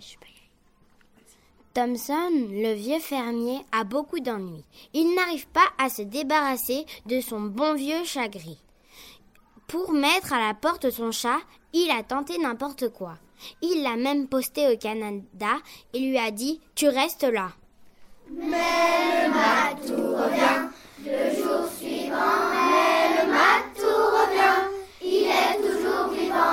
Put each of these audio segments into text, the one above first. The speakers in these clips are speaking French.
Thomson, le vieux fermier, a beaucoup d'ennuis. Il n'arrive pas à se débarrasser de son bon vieux chat gris. Pour mettre à la porte son chat, il a tenté n'importe quoi. Il l'a même posté au Canada et lui a dit « Tu restes là ». Mais le matou revient, le jour suivant, mais le matou revient, il est toujours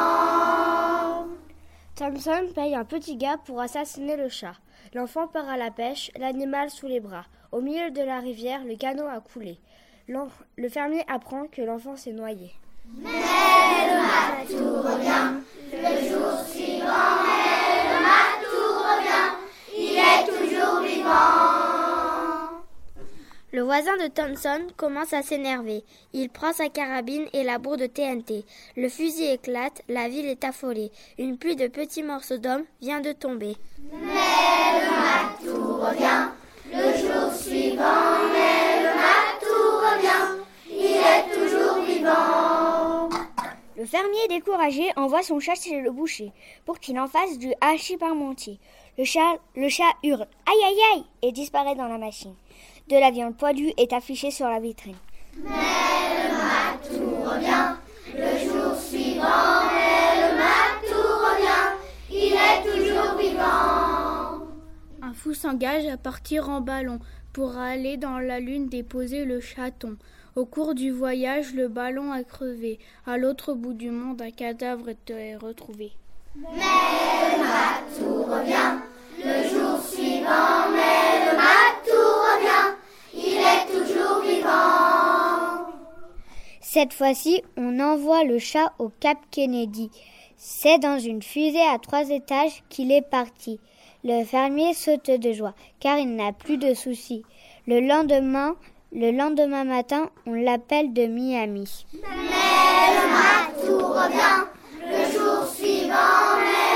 vivant. Thomson paye un petit gars pour assassiner le chat. L'enfant part à la pêche, l'animal sous les bras. Au milieu de la rivière, le canot a coulé. Le fermier apprend que l'enfant s'est noyé. Mais le matou revient, le jour suivant, mais le matou revient, il est toujours vivant. Le voisin de Thomson commence à s'énerver. Il prend sa carabine et la bourre de TNT. Le fusil éclate, la ville est affolée. Une pluie de petits morceaux d'hommes vient de tomber. Mais le matou revient, le jour suivant, mais le matou revient, il est toujours vivant. Le fermier découragé envoie son chat chez le boucher pour qu'il en fasse du hachis parmentier. Le chat hurle « Aïe aïe aïe !» et disparaît dans la machine. De la viande poilue est affichée sur la vitrine. Mais le matou revient, le jour suivant, mais le matou revient, il est toujours vivant. Un fou s'engage à partir en ballon pour aller dans la lune déposer le chaton. Au cours du voyage, le ballon a crevé. À l'autre bout du monde, un cadavre est retrouvé. Mais le matou revient, le jour suivant, mais le matou revient, il est toujours vivant. Cette fois-ci, on envoie le chat au Cap Kennedy. C'est dans une fusée à 3 étages qu'il est parti. Le fermier saute de joie, car il n'a plus de soucis. Le lendemain matin, on l'appelle de Miami. Mais le matou revient, le jour suivant, mais